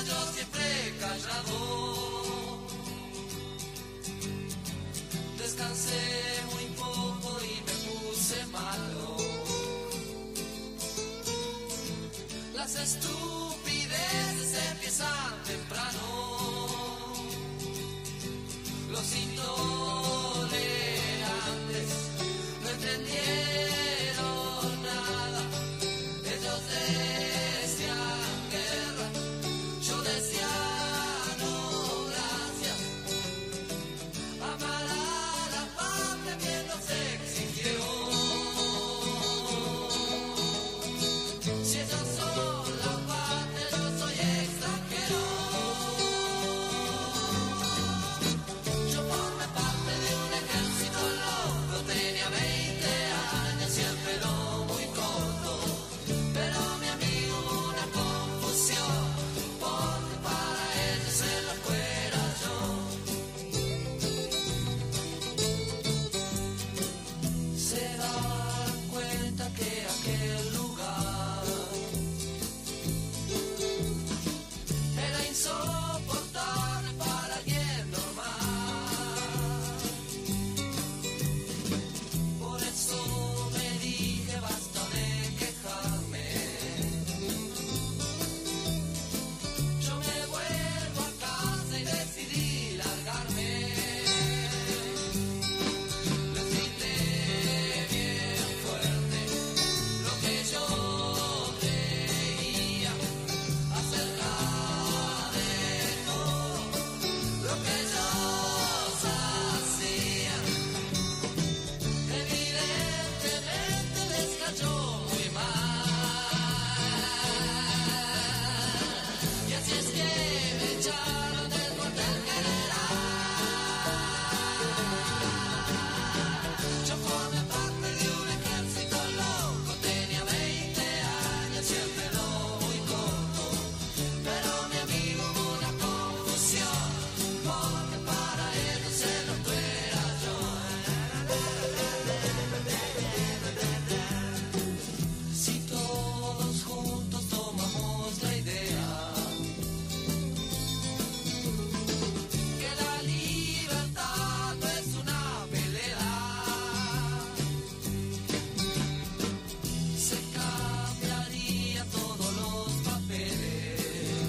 yo siempre callado. Descansé muy poco y me puse malo. Las estupideces empiezan temprano. Los intolerantes no entendieron nada. Ellos decían guerra, yo decía no gracias. Amar a la patria que nos exigió. Si ellos son la patria, yo soy extranjero. Yo formé parte de un ejército loco, tenía 20 años y el pelo muy corto. Pero mi amigo hubo una confusión, porque para ellos el loco era yo. Se dan cuenta que aquel lugar era insoportable para alguien normal. Por eso me dije basta de quejarme. Yo me vuelvo a casa y decidí largarme. Les grité bien fuerte lo que yo creía acerca de todo lo que ellos hacían. Evidentemente les cayó muy mal. Y así es que me echaron del cuartel general. Yo formé parte de un ejército loco, tenía 20 años y el pelo muy corto. Pero mi amigo hubo una confusión, porque para ellos el loco era yo. Si todos juntos tomamos la idea que la libertad no es una pelea, se cambiaría todos los papeles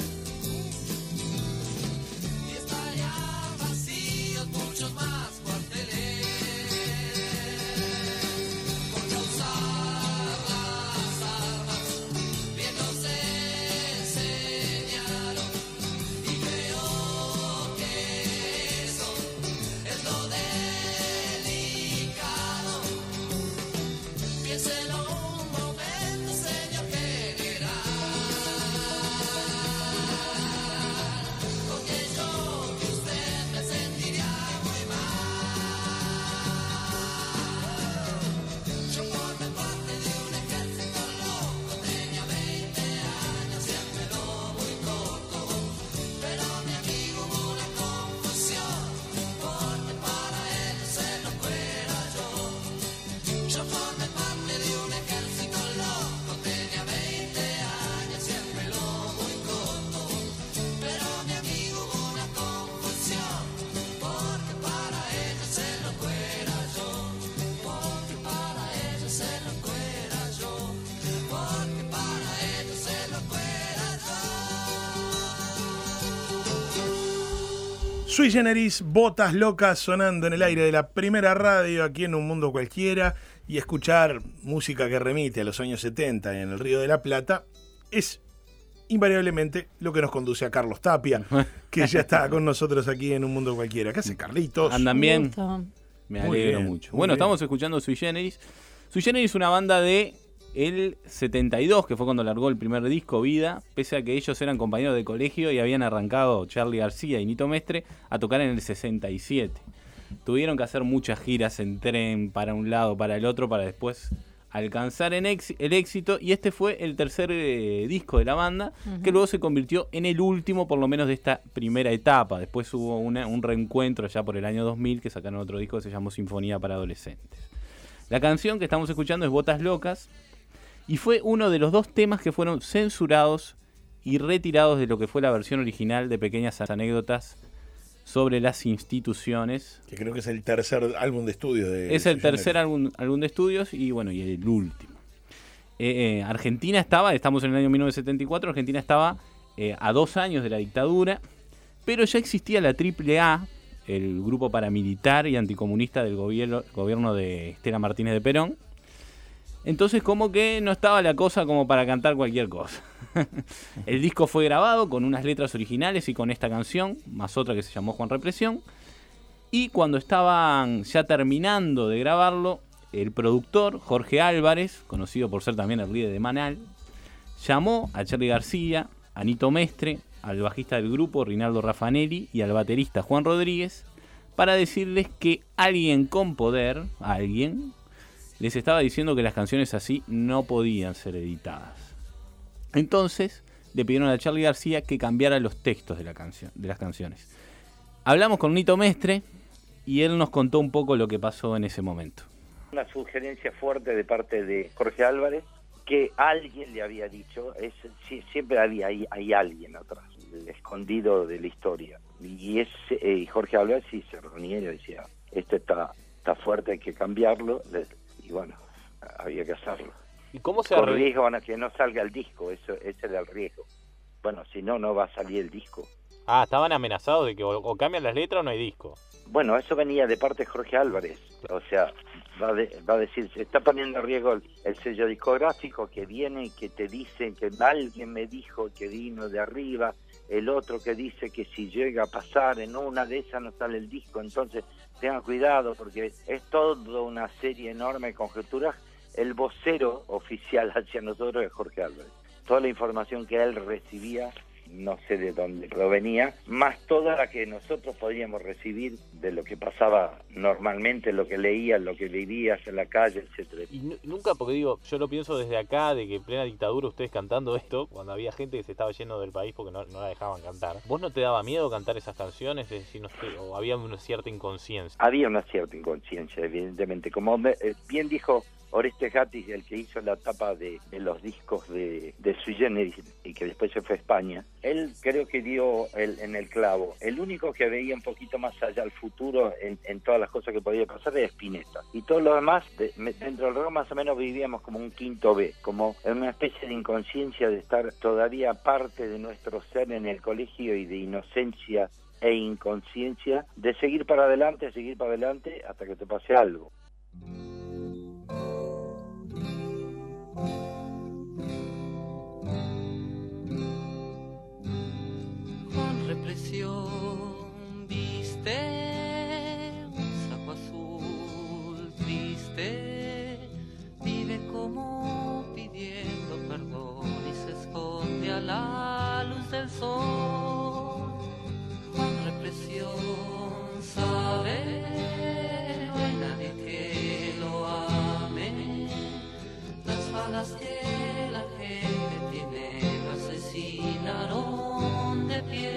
y estarían vacíos muchos más cuarteles. Porque usar las armas bien nos enseñaron, y creo que eso es lo delicado. Piénselo un momento, señor general, porque yo que usted me sentiría muy mal. Yo formé parte de un ejército loco, tenía 20 años y el pelo muy corto. Pero mi amigo hubo una confusión, porque para ellos el loco era yo. Yo formé parte de un ejército loco, tenía 20 años y el pelo muy corto. Pero mi amigo hubo una confusión, porque para ellos el loco era yo. Porque para ellos el loco era yo. Porque para ellos el loco era yo. Sui Generis, Botas Locas, sonando en el aire de la primera radio aquí en Un Mundo Cualquiera, y escuchar música que remite a los años 70 en el Río de la Plata es invariablemente lo que nos conduce a Carlos Tapia, que ya está con nosotros aquí en Un Mundo Cualquiera. ¿Qué hace, Carlitos? ¿Andan bien? Gusto. Me Muy alegro bien, mucho. muy Bueno, bien. estamos escuchando Sui Generis. Sui Generis es una banda de el 72, que fue cuando largó el primer disco, Vida, pese a que ellos eran compañeros de colegio y habían arrancado Charly García y Nito Mestre a tocar en el 67. Tuvieron que hacer muchas giras en tren para un lado, para el otro, para después alcanzar el éxito, y este fue el tercer disco de la banda, que luego se convirtió en el último, por lo menos, de esta primera etapa. Después hubo un reencuentro ya por el año 2000, que sacaron otro disco que se llamó Sinfonía para Adolescentes. La canción que estamos escuchando es Botas Locas, y fue uno de los dos temas que fueron censurados y retirados de lo que fue la versión original de Pequeñas Anécdotas sobre las instituciones. Que creo que es el tercer álbum de estudio de Es el Sui Generis. tercer álbum de estudios y bueno, y el último. Argentina estamos en el año 1974, Argentina estaba a 2 años de la dictadura, pero ya existía la AAA, el grupo paramilitar y anticomunista del gobierno de Estela Martínez de Perón. Entonces como que no estaba la cosa como para cantar cualquier cosa. El disco fue grabado con unas letras originales y con esta canción, más otra que se llamó Juan Represión. Y cuando estaban ya terminando de grabarlo, el productor, Jorge Álvarez, conocido por ser también el líder de Manal, llamó a Charly García, a Nito Mestre, al bajista del grupo, Rinaldo Raffanelli, y al baterista Juan Rodríguez, para decirles que alguien con poder, alguien, les estaba diciendo que las canciones así no podían ser editadas. Entonces le pidieron a Charly García que cambiara los textos de las canciones. Hablamos con Nito Mestre y él nos contó un poco lo que pasó en ese momento. Una sugerencia fuerte de parte de Jorge Álvarez, que alguien le había dicho, siempre hay alguien atrás, el escondido de la historia. Y Jorge Álvarez sí se reunía y decía, esto está fuerte, hay que cambiarlo, y bueno, había que hacerlo. ¿Y cómo se Con riesgo a que no salga el disco, ese era el riesgo. Bueno, si no, no va a salir el disco. Ah, estaban amenazados de que o cambian las letras o no hay disco. Bueno, eso venía de parte de Jorge Álvarez. O sea, va a decir, se está poniendo en riesgo el sello discográfico, que viene y que te dicen que alguien me dijo que vino de arriba, el otro que dice que si llega a pasar en una de esas no sale el disco. Entonces tengan cuidado porque es toda una serie enorme de conjeturas. El vocero oficial hacia nosotros es Jorge Álvarez. Toda la información que él recibía, no sé de dónde provenía, más toda la que nosotros podíamos recibir de lo que pasaba normalmente, lo que leías, lo que vivías en la calle, etcétera. Y nunca, porque digo, yo lo pienso desde acá, de que en plena dictadura ustedes cantando esto, cuando había gente que se estaba yendo del país porque no la dejaban cantar, ¿vos no te daba miedo cantar esas canciones? Es decir, no sé, o había una cierta inconsciencia. Había una cierta inconsciencia, evidentemente. Como bien dijo Oreste Gatti, el que hizo la tapa de los discos de Sui Generis y que después se fue a España, él creo que dio en el clavo. El único que veía un poquito más allá al futuro en todas las cosas que podía pasar era Spinetta. Y todo lo demás, dentro del rock más o menos vivíamos como un quinto B, como en una especie de inconsciencia de estar todavía parte de nuestro ser en el colegio y de inocencia e inconsciencia de seguir para adelante hasta que te pase algo. Represión, viste un saco azul triste, vive como pidiendo perdón y se esconde a la luz del sol. Con represión sabe, no hay nadie que lo ame, las balas que la gente tiene lo asesinaron de pie.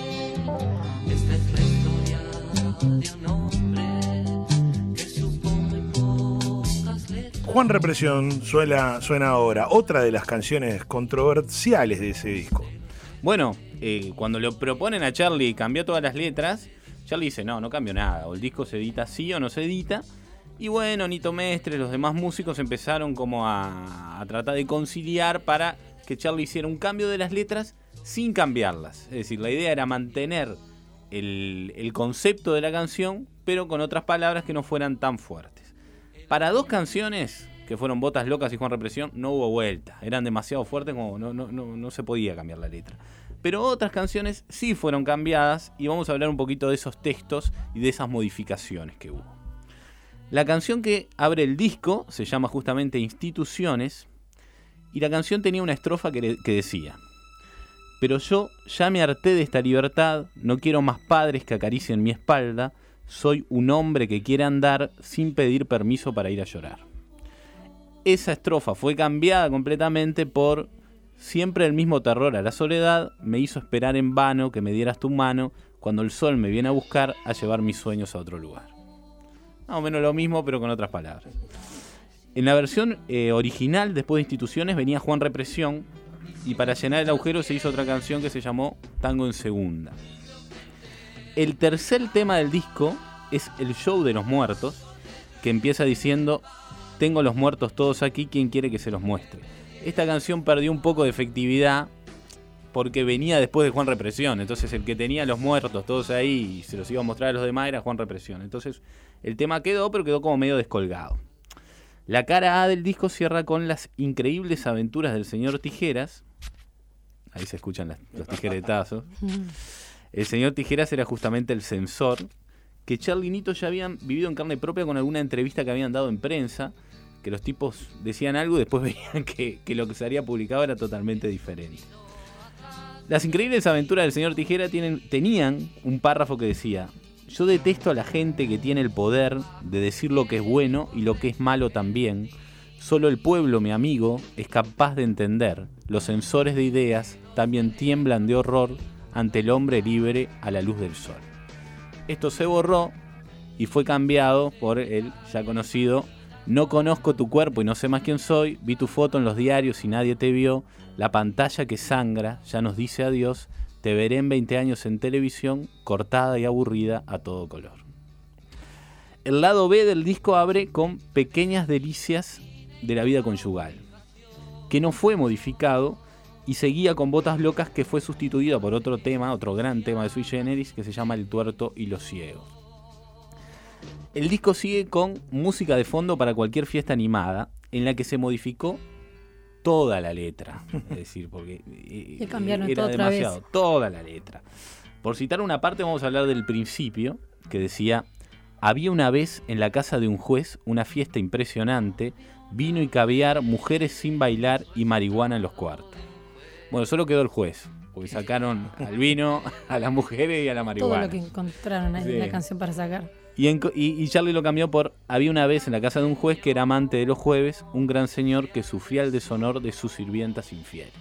Esta es la historia de un hombre que supo muy pocas letras. Juan Represión suena ahora, otra de las canciones controversiales de ese disco. Bueno, cuando lo proponen a Charly cambiar todas las letras, Charly dice, no cambio nada, o el disco se edita sí o no se edita. Y bueno, Nito Mestre, los demás músicos empezaron como a tratar de conciliar para que Charly hiciera un cambio de las letras sin cambiarlas. Es decir, la idea era mantener el concepto de la canción, pero con otras palabras que no fueran tan fuertes. Para 2 canciones, que fueron Botas Locas y Juan Represión, no hubo vuelta. Eran demasiado fuertes, como no se podía cambiar la letra. Pero otras canciones sí fueron cambiadas y vamos a hablar un poquito de esos textos y de esas modificaciones que hubo. La canción que abre el disco se llama justamente Instituciones y la canción tenía una estrofa que decía: pero yo ya me harté de esta libertad, no quiero más padres que acaricien mi espalda, soy un hombre que quiere andar sin pedir permiso para ir a llorar. Esa estrofa fue cambiada completamente por siempre el mismo terror a la soledad, me hizo esperar en vano que me dieras tu mano, cuando el sol me viene a buscar a llevar mis sueños a otro lugar. Más o menos lo mismo, pero con otras palabras. En la versión original, después de Instituciones, venía Juan Represión y para llenar el agujero se hizo otra canción que se llamó Tango en Segunda. El tercer tema del disco es El Show de los Muertos, que empieza diciendo: tengo los muertos todos aquí, ¿quién quiere que se los muestre? Esta canción perdió un poco de efectividad porque venía después de Juan Represión, entonces el que tenía los muertos todos ahí y se los iba a mostrar a los demás era Juan Represión. Entonces el tema quedó, pero quedó como medio descolgado. La cara A del disco cierra con Las increíbles aventuras del señor Tijeras. Ahí se escuchan los tijeretazos. El señor Tijeras era justamente el censor, que Charly y Nito ya habían vivido en carne propia con alguna entrevista que habían dado en prensa, que los tipos decían algo y después veían que lo que se había publicado era totalmente diferente. Las increíbles aventuras del señor Tijera tenían un párrafo que decía: yo detesto a la gente que tiene el poder de decir lo que es bueno y lo que es malo también. Solo el pueblo, mi amigo, es capaz de entender. Los censores de ideas también tiemblan de horror ante el hombre libre a la luz del sol. Esto se borró y fue cambiado por el ya conocido: no conozco tu cuerpo y no sé más quién soy, vi tu foto en los diarios y nadie te vio, la pantalla que sangra ya nos dice adiós, te veré en 20 años en televisión, cortada y aburrida a todo color. El lado B del disco abre con Pequeñas delicias de la vida conyugal, que no fue modificado y seguía con Botas locas, que fue sustituido por otro tema, otro gran tema de Sui Generis, que se llama El tuerto y los ciegos. El disco sigue con música de fondo para cualquier fiesta animada, en la que se modificó toda la letra. Es decir, porque cambiaron era todo otra demasiado, vez. toda la letra. Por citar una parte, vamos a hablar del principio, que decía: había una vez en la casa de un juez una fiesta impresionante, vino y caviar, mujeres sin bailar y marihuana en los cuartos. Bueno, solo quedó el juez, porque sacaron al vino, a las mujeres y a la marihuana. Todo lo que encontraron ahí en la canción para sacar. Y Charly lo cambió por: había una vez en la casa de un juez que era amante de los jueves, un gran señor que sufría el deshonor de sus sirvientas infieles.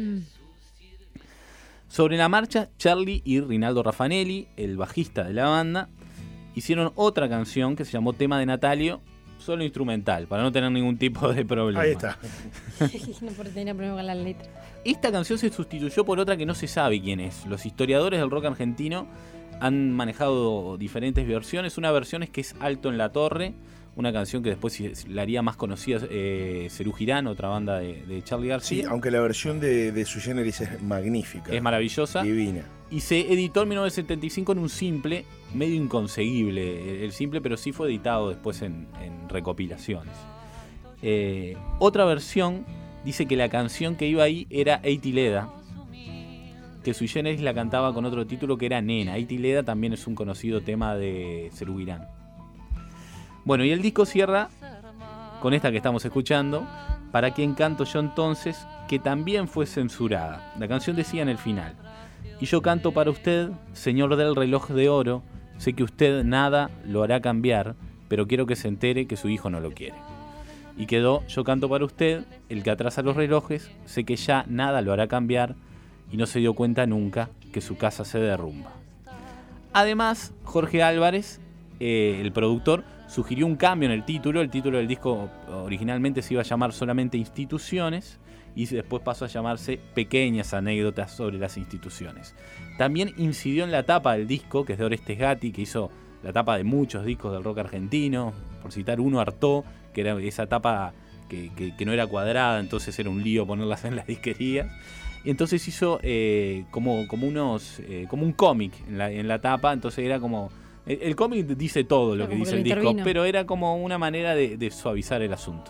Sobre la marcha, Charly y Rinaldo Raffanelli, el bajista de la banda, hicieron otra canción que se llamó Tema de Natalio, solo instrumental, para no tener ningún tipo de problema. Ahí está. No tenía problema con la letra. Esta canción se sustituyó por otra que no se sabe quién es. Los historiadores del rock argentino han manejado diferentes versiones. Una versión es que es Alto en la Torre, una canción que después la haría más conocida Serú Girán, otra banda de Charly García. Sí, aunque la versión de Sui Generis es magnífica. Es maravillosa. Divina. Y se editó en 1975 en un simple, medio inconseguible el simple, pero sí fue editado después en recopilaciones. Otra versión dice que la canción que iba ahí era Eiti Leda, que Sui Generis la cantaba con otro título que era Nena. Eiti Leda también es un conocido tema de Serú Girán. Bueno, y el disco cierra con esta que estamos escuchando, Para quién canto yo entonces, que también fue censurada. La canción decía en el final: y yo canto para usted, señor del reloj de oro, sé que usted nada lo hará cambiar, pero quiero que se entere que su hijo no lo quiere. Y quedó: yo canto para usted, el que atrasa los relojes, sé que ya nada lo hará cambiar, y no se dio cuenta nunca que su casa se derrumba. Además, Jorge Álvarez, el productor, sugirió un cambio en el título. El título del disco originalmente se iba a llamar solamente Instituciones y después pasó a llamarse Pequeñas anécdotas sobre las instituciones. También incidió en la tapa del disco, que es de Orestes Gatti, que hizo la tapa de muchos discos del rock argentino. Por citar uno, Artaud, que era esa tapa que no era cuadrada, entonces era un lío ponerlas en las disquerías. Y entonces hizo como un cómic en la tapa, entonces era como... El cómic dice todo lo que dice el disco, pero era como una manera de suavizar el asunto.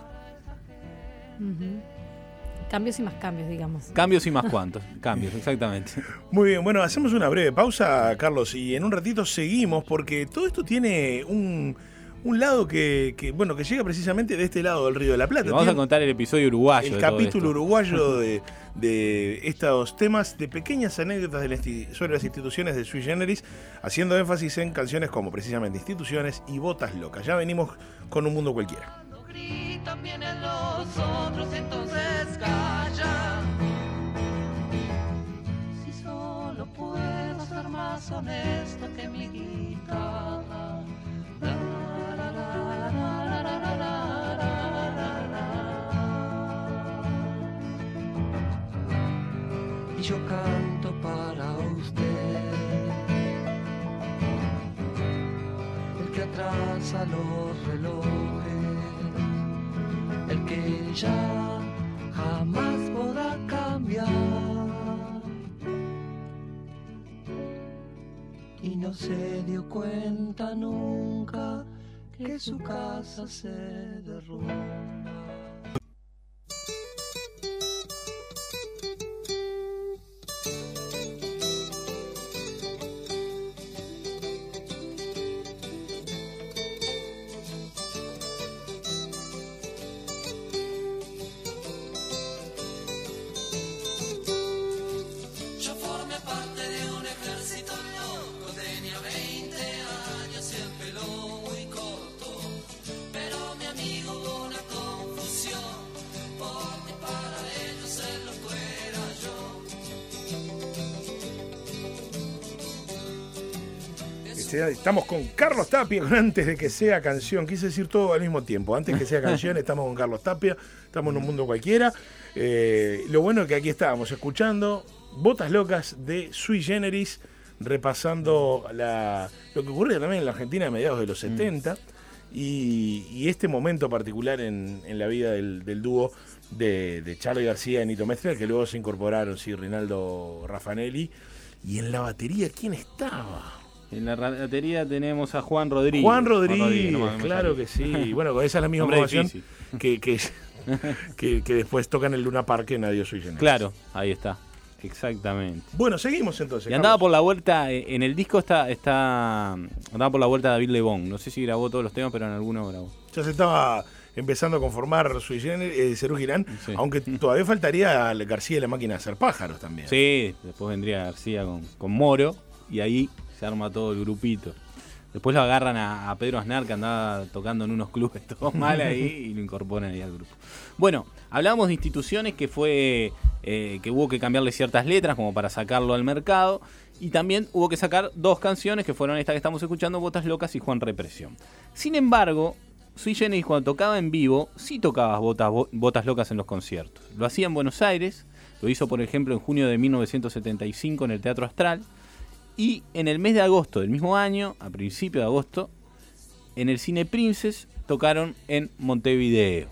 Cambios y más cambios, digamos. Cambios y más cuantos. Cambios, exactamente. Muy bien, bueno, hacemos una breve pausa, Carlos, y en un ratito seguimos, porque todo esto tiene un lado que llega precisamente de este lado del Río de la Plata. Vamos a contar el episodio uruguayo. El de capítulo todo uruguayo de estos temas, de pequeñas anécdotas sobre las instituciones de Sui Generis, haciendo énfasis en canciones como precisamente Instituciones y Botas locas. Ya venimos con Un Mundo Cualquiera. Gritan bien en los otros, entonces calla. Si solo puedo ser más honesto que mi guitarra. yo canto para usted. El que atrasa los relojes, el que ya jamás podrá cambiar. Y no se dio cuenta nunca que su casa se derrumba. Yo formé parte de un ejército loco, tenía 20 años y el pelo muy corto, pero mi amigo hubo una confusión, porque para ellos él lo fuera yo. Estamos con Carlos Tapia, con Antes de que sea canción. Quise decir todo al mismo tiempo. Antes que sea canción, estamos con Carlos Tapia. Estamos en un mundo cualquiera. Lo bueno es que aquí estábamos escuchando Botas Locas de Sui Generis, repasando lo que ocurría también en la Argentina a mediados de los 70 y este momento particular en la vida del dúo de Charly García y Nito Mestre, que luego se incorporaron, sí, Rinaldo Raffanelli. Y en la batería, ¿quién estaba? En la batería tenemos a Juan Rodríguez. Juan Rodríguez, no me claro sale. que sí. Bueno, esa es la misma Hombre formación difícil. que después tocan el Luna Park en Adiós Sui Generis. Claro, ahí está. Exactamente. Bueno, seguimos entonces. Y andaba Carlos. por la vuelta, en el disco andaba por la vuelta David Lebón. No sé si grabó todos los temas, pero en alguno grabó. Ya se estaba empezando a conformar Sui Generis, Serú Girán, Sí. aunque todavía faltaría García y la máquina de hacer pájaros también. Sí, después vendría García con Moro y ahí se arma todo el grupito. Después lo agarran a Pedro Aznar, que andaba tocando en unos clubes todo mal ahí, y lo incorporan ahí al grupo. Bueno, hablábamos de instituciones que fue que hubo que cambiarle ciertas letras como para sacarlo al mercado, y también hubo que sacar dos canciones que fueron esta que estamos escuchando, Botas Locas y Juan Represión. Sin embargo, Sui Generis cuando tocaba en vivo, sí tocaba Botas Locas en los conciertos. Lo hacía en Buenos Aires, lo hizo por ejemplo en junio de 1975 en el Teatro Astral, y en el mes de agosto del mismo año, a principio de agosto, en el Cine Princes tocaron en Montevideo.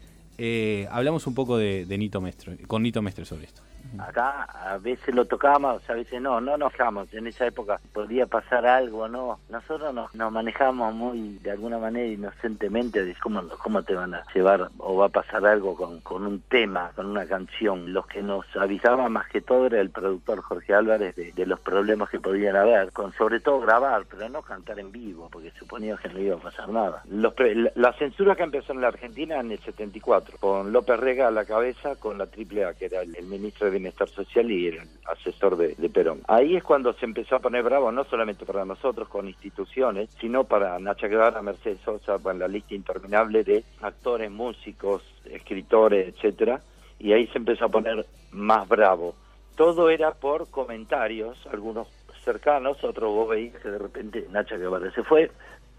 Hablamos un poco de Nito Mestre, con Nito Mestre sobre esto. Acá a veces lo tocábamos, a veces no nos dejamos. En esa época podía pasar algo, ¿no? Nosotros nos manejamos muy, de alguna manera, inocentemente, de cómo te van a llevar o va a pasar algo con un tema, con una canción. Los que nos avisaban más que todo era el productor Jorge Álvarez de los problemas que podían haber, con sobre todo grabar, pero no cantar en vivo, porque suponía que no iba a pasar nada. La censura que empezó en la Argentina en el 74, con López Rega a la cabeza, con la AAA, que era el ministro de Bienestar Social y el asesor de Perón. Ahí es cuando se empezó a poner bravo, no solamente para nosotros con instituciones, sino para Nacha Guevara, Mercedes Sosa, para la lista interminable de actores, músicos, escritores, etcétera, y ahí se empezó a poner más bravo. Todo era por comentarios, algunos cercanos, otros vos veías que de repente Nacha Guevara se fue,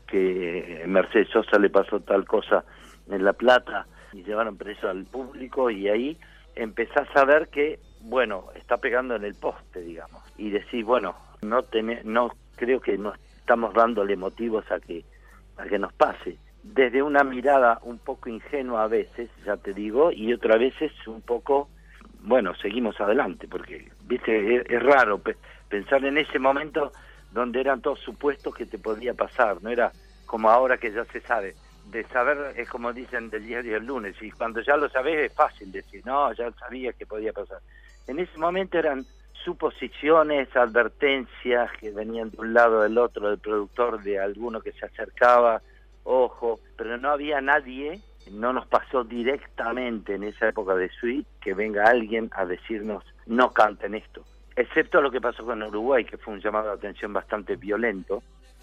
que Mercedes Sosa le pasó tal cosa en La Plata y llevaron preso al público, y ahí empezás a ver que, bueno, está pegando en el poste, digamos, y decís, bueno, no creo que no estamos dándole motivos a que nos pase. Desde una mirada un poco ingenua a veces, ya te digo, y otras veces un poco, bueno, seguimos adelante, porque, viste, es raro pensar en ese momento donde eran todos supuestos que te podía pasar, no era como ahora que ya se sabe. De saber es como dicen del diario del lunes, y cuando ya lo sabés es fácil decir, no, ya sabía que podía pasar. En ese momento eran suposiciones, advertencias que venían de un lado del otro, del productor, de alguno que se acercaba, ojo, pero no había nadie, no nos pasó directamente en esa época de Sui que venga alguien a decirnos, no canten esto, excepto lo que pasó con Uruguay, que fue un llamado de atención bastante violento.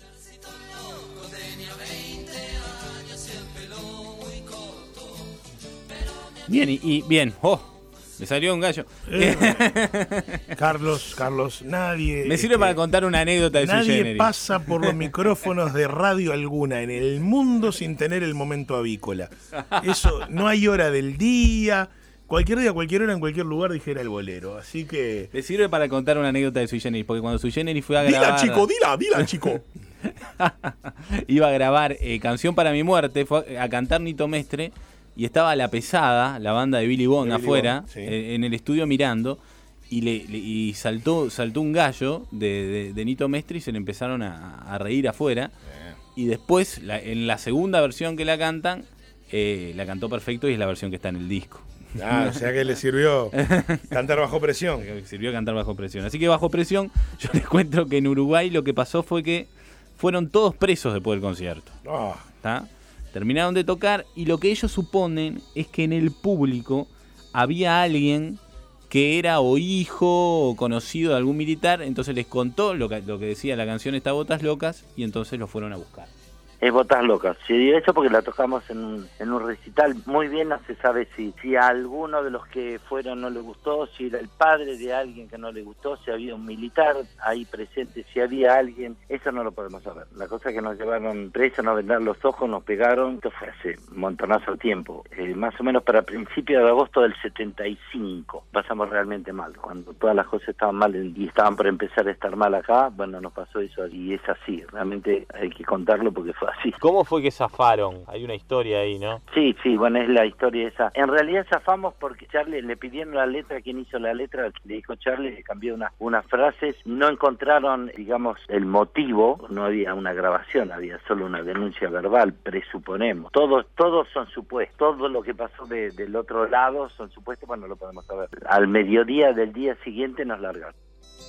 Bien, y bien, me salió un gallo. Carlos, nadie... Me sirve para contar una anécdota de Sui Nadie Generis. pasa por los micrófonos de radio alguna en el mundo sin tener el momento avícola. Eso, no hay hora del día, cualquier día, cualquier hora, en cualquier lugar dijera el bolero. Así que... Le sirve para contar una anécdota de Sui Generis, porque cuando Sui Generis fue a grabar... Dila, chico. iba a grabar Canción para mi muerte, fue a cantar Nito Mestre, y estaba La Pesada, la banda de Billy Bond, afuera, Bond, sí. en el estudio mirando, y saltó un gallo de Nito Mestre y se le empezaron a reír afuera. Y después, en la segunda versión que la cantan, la cantó perfecto y es la versión que está en el disco. O sea que le sirvió cantar bajo presión. Sirvió cantar bajo presión. Así que bajo presión, yo les cuento que en Uruguay lo que pasó fue que fueron todos presos después del concierto. ¿Está? Terminaron de tocar y lo que ellos suponen es que en el público había alguien que era o hijo o conocido de algún militar, entonces les contó lo que decía la canción esta Botas Locas y entonces lo fueron a buscar. Es Botas Locas. Sí, eso porque la tocamos en un recital. Muy bien, no se sabe si a alguno de los que fueron no le gustó, si era el padre de alguien que no le gustó, si había un militar ahí presente, si había alguien. Eso no lo podemos saber. La cosa es que nos llevaron presos, nos vendaron los ojos, nos pegaron. Esto fue hace un montonazo de tiempo. Más o menos para principios de agosto del 75. Pasamos realmente mal. Cuando todas las cosas estaban mal y estaban por empezar a estar mal acá, bueno, nos pasó eso y es así. Realmente hay que contarlo porque fue así. ¿Cómo fue que zafaron? Hay una historia ahí, ¿no? Sí, bueno, es la historia esa. En realidad zafamos porque Charlie le pidieron la letra, quien hizo la letra, le dijo Charlie, le cambió unas frases, no encontraron, digamos, el motivo, no había una grabación, había solo una denuncia verbal, presuponemos. Todos son supuestos, todo lo que pasó del otro lado son supuestos, bueno, no lo podemos saber. Al mediodía del día siguiente nos largaron.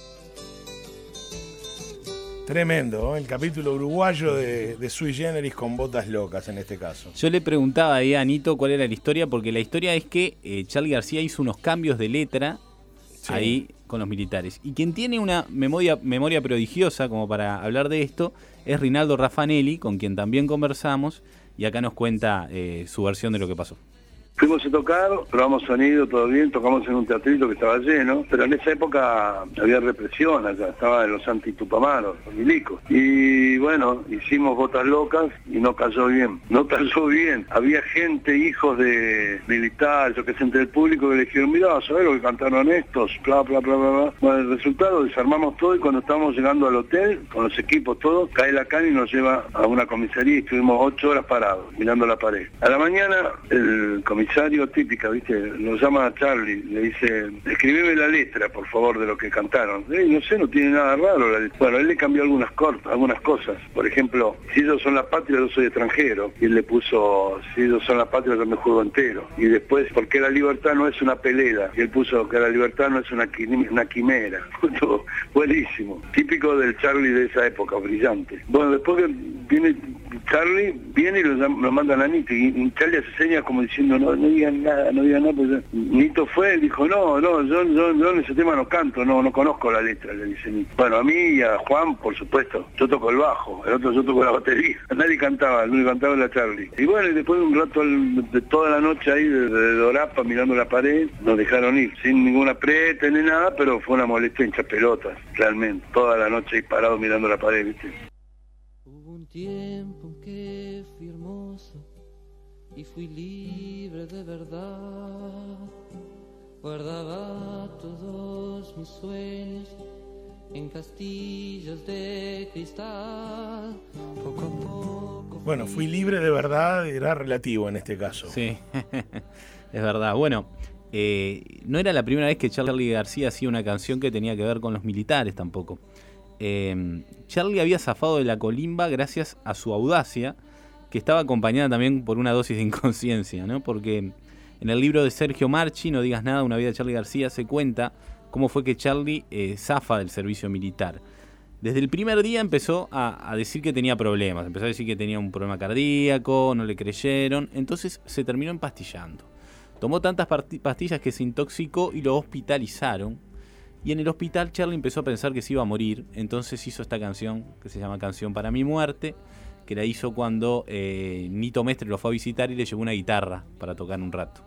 Tremendo, el capítulo uruguayo de Sui Generis con Botas Locas en este caso. Yo le preguntaba ahí a Nito cuál era la historia, porque la historia es que Charly García hizo unos cambios de letra ahí con los militares. Y quien tiene una memoria prodigiosa como para hablar de esto es Rinaldo Raffanelli, con quien también conversamos, y acá nos cuenta su versión de lo que pasó. Fuimos a tocar, probamos sonido, todo bien, tocamos en un teatrito que estaba lleno, pero en esa época había represión allá, estaban los antitupamaros, los milicos. Y bueno, hicimos Botas Locas y no cayó bien. Había gente, hijos de militares, yo que sé, entre el público, que le dijeron, mirá, ¿sabés lo que cantaron estos? Bla, bla, bla, bla, bla. Bueno, el resultado, desarmamos todo y cuando estábamos llegando al hotel, con los equipos todos, cae la cana y nos lleva a una comisaría y estuvimos 8 horas parados, mirando la pared. A la mañana, el comisario típica, ¿viste? Nos llama a Charlie, le dice, escribime la letra, por favor, de lo que cantaron. No sé, no tiene nada raro la letra. Bueno, él le cambió algunas cosas. Por ejemplo, si ellos son la patria, yo soy extranjero. Y él le puso, si ellos son la patria, yo me juego entero. Y después, porque la libertad no es una pelea. Y él puso que la libertad no es una quimera. Buenísimo. Típico del Charlie de esa época, brillante. Bueno, después que viene Charlie, viene y lo mandan a Nito. Y Charlie hace señas como diciendo, no digan nada, pues Nito fue, él dijo, no, yo en ese tema no canto, no conozco la letra, le dice Nito. Bueno, a mí y a Juan, por supuesto, yo toco el bajo, el otro yo toco la batería. Nadie cantaba, el único que cantaba era Charlie. Y bueno, y después de un rato de toda la noche ahí de Dorapa mirando la pared, nos dejaron ir, sin ninguna preta ni nada, pero fue una molestia hincha pelotas, realmente, toda la noche ahí parado mirando la pared, ¿viste? Hubo un tiempo en que fui hermoso y fui libre de verdad. Guardaba todos mis sueños en castillos de cristal. Poco a poco. Bueno, fui libre de verdad, era relativo en este caso. Sí, es verdad. Bueno, no era la primera vez que Charly García hacía una canción que tenía que ver con los militares tampoco. Charly había zafado de la colimba gracias a su audacia, que estaba acompañada también por una dosis de inconsciencia, ¿no? Porque en el libro de Sergio Marchi, No digas nada, una vida de Charly García, se cuenta cómo fue que Charly zafa del servicio militar. Desde el primer día empezó a decir que tenía problemas, empezó a decir que tenía un problema cardíaco, no le creyeron, entonces se terminó empastillando. Tomó tantas pastillas que se intoxicó y lo hospitalizaron. Y en el hospital Charly empezó a pensar que se iba a morir, entonces hizo esta canción que se llama Canción para mi muerte, que la hizo cuando Nito Mestre lo fue a visitar y le llevó una guitarra para tocar un rato.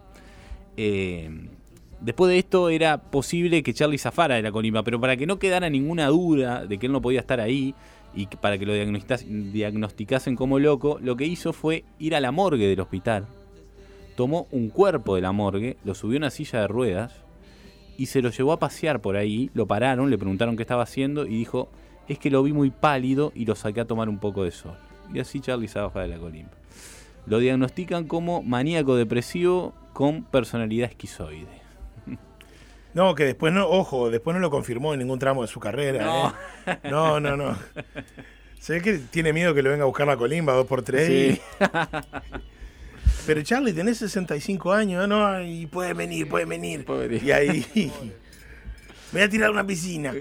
Después de esto era posible que Charly zafara de la colimba, pero para que no quedara ninguna duda de que él no podía estar ahí y para que lo diagnosticasen como loco, lo que hizo fue ir a la morgue del hospital, tomó un cuerpo de la morgue, lo subió a una silla de ruedas y se lo llevó a pasear por ahí. Lo pararon, le preguntaron qué estaba haciendo y dijo: es que lo vi muy pálido y lo saqué a tomar un poco de sol. Y así Charlie se baja de la colimba. Lo diagnostican como maníaco depresivo con personalidad esquizoide. No, que después después no lo confirmó en ningún tramo de su carrera. No. No. Se ve que tiene miedo que lo venga a buscar la colimba 2x3. Sí. Pero Charlie, tenés 65 años, ¿no? Y puede venir. Y ahí me voy a tirar a una piscina.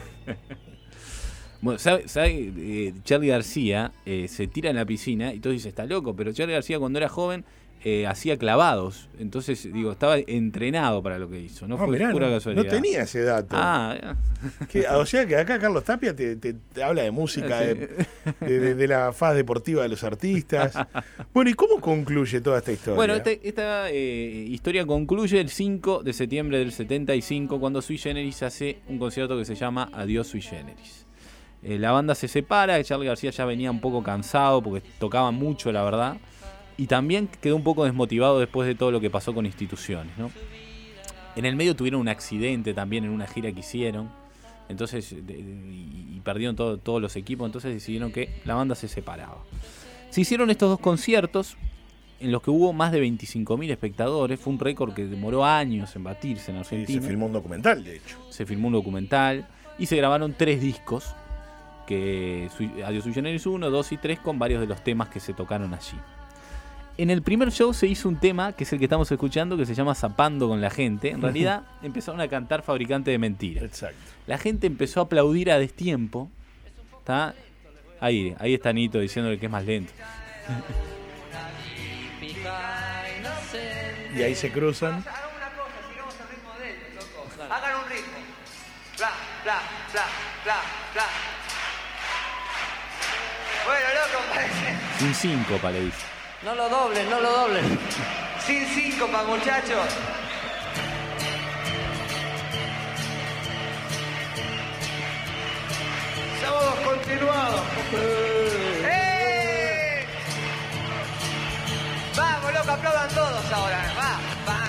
Bueno, ¿sabe? Charlie García se tira en la piscina y todos dicen, está loco, pero Charlie García cuando era joven hacía clavados. Entonces, estaba entrenado para lo que hizo. No fue mirá, pura casualidad. No tenía ese dato. O sea que acá Carlos Tapia te habla de música, de la faz deportiva de los artistas. Bueno, ¿y cómo concluye toda esta historia? Bueno, esta historia concluye el 5 de septiembre del 75, cuando Sui Generis hace un concierto que se llama Adiós Sui Generis. La banda se separa, Charlie García ya venía un poco cansado porque tocaba mucho, la verdad. Y también quedó un poco desmotivado después de todo lo que pasó con Instituciones, ¿no? En el medio tuvieron un accidente también en una gira que hicieron. Entonces, y perdieron todos los equipos. Entonces decidieron que la banda se separaba. Se hicieron estos dos conciertos en los que hubo más de 25.000 espectadores. Fue un récord que demoró años en batirse en Argentina. Sí, se filmó un documental, de hecho. Se filmó un documental y se grabaron 3 discos. Adiós Sui Generis 1, 2 y 3, con varios de los temas que se tocaron allí. En el primer show se hizo un tema, que es el que estamos escuchando, que se llama Zapando con la gente. En realidad empezaron a cantar Fabricante de Mentiras. Exacto. La gente empezó a aplaudir a destiempo. ¿Está? Ahí está Nito diciéndole que es más lento. Y ahí se cruzan. Hagan una cosa, sigamos el ritmo de él, loco. Hagan un ritmo. Bla, bla, bla, bla, bla. Bueno, loco, parece. Sin síncopa, le dice. No lo doblen. Sin síncopa, muchachos. Sábados continuados. ¡Eh! Vamos, loco, aplaudan todos ahora. Va.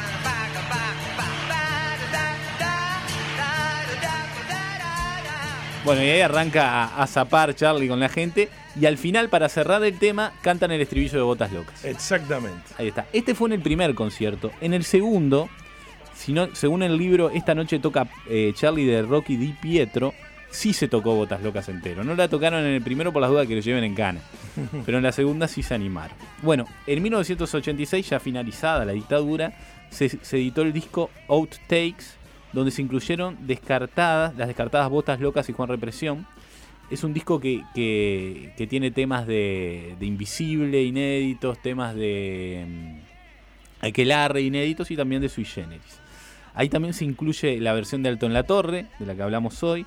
Bueno, y ahí arranca a zapar Charlie con la gente. Y al final, para cerrar el tema, cantan el estribillo de Botas Locas. Exactamente. Ahí está. Este fue en el primer concierto. En el segundo, según el libro Esta noche toca Charlie de Rocky Di Pietro, sí se tocó Botas Locas entero. No la tocaron en el primero por las dudas que lo lleven en cana. Pero en la segunda sí se animaron. Bueno, en 1986, ya finalizada la dictadura, se editó el disco Outtakes, donde se incluyeron las descartadas Botas Locas y Juan Represión. Es un disco que tiene temas de Invisible inéditos, temas de Aquelarre inéditos y también de Sui Generis. Ahí también se incluye la versión de Alto en la Torre, de la que hablamos hoy.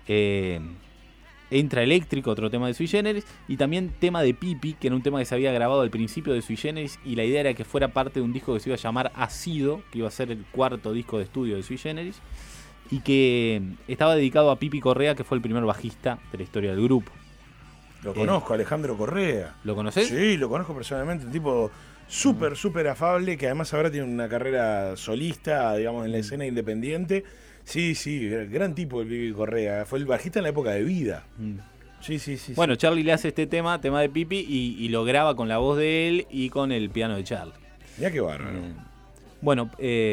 Entra Eléctrico, otro tema de Sui Generis, y también tema de Pipi, que era un tema que se había grabado al principio de Sui Generis, y la idea era que fuera parte de un disco que se iba a llamar Ácido, que iba a ser el 4º disco de estudio de Sui Generis, y que estaba dedicado a Pipi Correa, que fue el primer bajista de la historia del grupo. Lo conozco, Alejandro Correa. ¿Lo conocés? Sí, lo conozco personalmente, un tipo súper afable, que además ahora tiene una carrera solista, digamos, en la escena independiente. Sí, gran tipo el Pipi Correa. Fue el bajista en la época de Vida. Sí. Bueno, Charlie le hace este tema de Pipi, y lo graba con la voz de él y con el piano de Charlie. Mirá qué bárbaro. Bueno,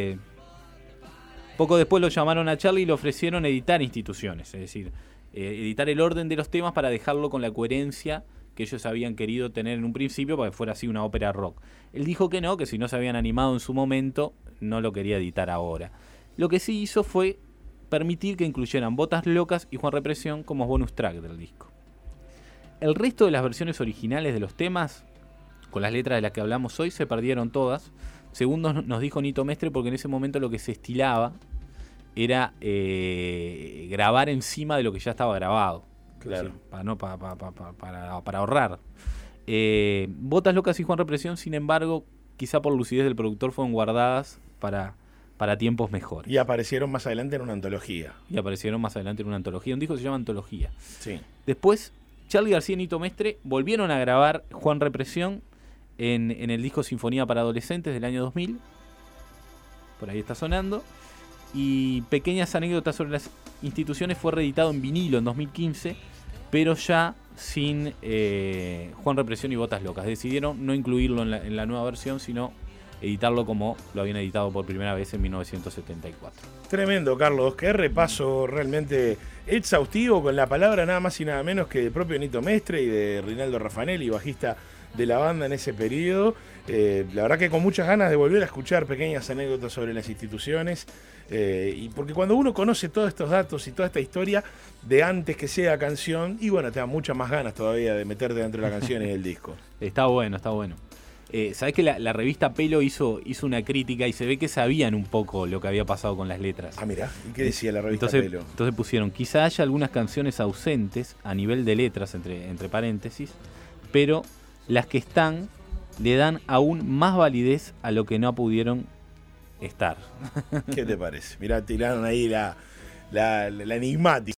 poco después lo llamaron a Charlie y le ofrecieron editar Instituciones, es decir, editar el orden de los temas para dejarlo con la coherencia que ellos habían querido tener en un principio para que fuera así una ópera rock. Él dijo que no, que si no se habían animado en su momento, no lo quería editar ahora. Lo que sí hizo fue permitir que incluyeran Botas Locas y Juan Represión como bonus track del disco. El resto de las versiones originales de los temas, con las letras de las que hablamos hoy, se perdieron todas. Según nos dijo Nito Mestre, porque en ese momento lo que se estilaba era grabar encima de lo que ya estaba grabado. Claro. Para ahorrar. Botas Locas y Juan Represión, sin embargo, quizá por lucidez del productor, fueron guardadas para tiempos mejores. Y aparecieron más adelante en una antología. Un disco que se llama Antología. Sí. Después, Charlie García y Nito Mestre volvieron a grabar Juan Represión en el disco Sinfonía para Adolescentes del año 2000. Por ahí está sonando. Y Pequeñas Anécdotas sobre las Instituciones fue reeditado en vinilo en 2015, pero ya sin Juan Represión y Botas Locas. Decidieron no incluirlo en la nueva versión, sino editarlo como lo habían editado por primera vez en 1974. Tremendo, Carlos. Qué repaso realmente exhaustivo con la palabra nada más y nada menos que del propio Nito Mestre y de Rinaldo Raffanelli, bajista de la banda en ese periodo. La verdad que con muchas ganas de volver a escuchar Pequeñas Anécdotas sobre las Instituciones. Y porque cuando uno conoce todos estos datos y toda esta historia de antes que sea canción, y bueno, te da muchas más ganas todavía de meterte dentro de la canción y del disco. Está bueno, está bueno. ¿Sabés que la revista Pelo hizo una crítica y se ve que sabían un poco lo que había pasado con las letras? Ah, mirá, ¿y qué decía la revista Entonces, Pelo? entonces pusieron, quizá haya algunas canciones ausentes a nivel de letras, entre paréntesis, pero las que están le dan aún más validez a lo que no pudieron estar. ¿Qué te parece? Mirá, tiraron ahí la enigmática.